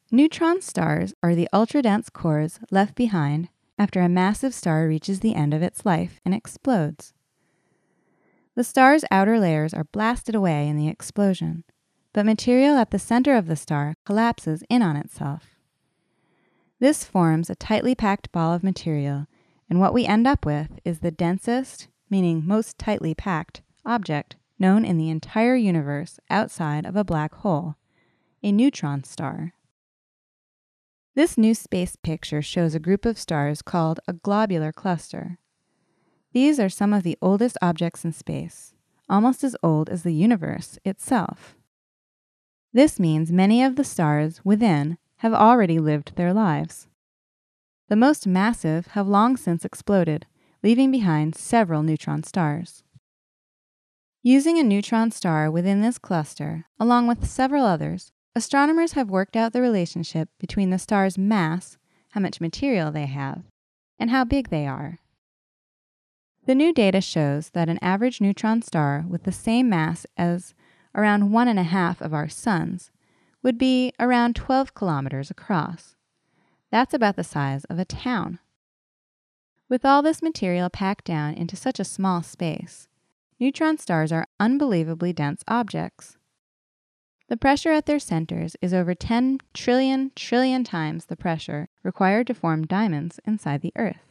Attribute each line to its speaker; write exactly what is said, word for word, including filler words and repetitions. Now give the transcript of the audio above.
Speaker 1: Neutron stars are the ultra-dense cores left behind after a massive star reaches the end of its life and explodes. The star's outer layers are blasted away in the explosion, but material at the center of the star collapses in on itself. This forms a tightly packed ball of material, and what we end up with is the densest, meaning most tightly packed, object known in the entire universe outside of a black hole, a neutron star. This new space picture shows a group of stars called a globular cluster. These are some of the oldest objects in space, almost as old as the universe itself. This means many of the stars within have already lived their lives. The most massive have long since exploded, leaving behind several neutron stars. Using a neutron star within this cluster, along with several others, astronomers have worked out the relationship between the star's mass, how much material they have, and how big they are. The new data shows that an average neutron star with the same mass as around one and a half of our suns would be around twelve kilometers across. That's about the size of a town. With all this material packed down into such a small space, neutron stars are unbelievably dense objects. The pressure at their centers is over ten trillion trillion times the pressure required to form diamonds inside the Earth.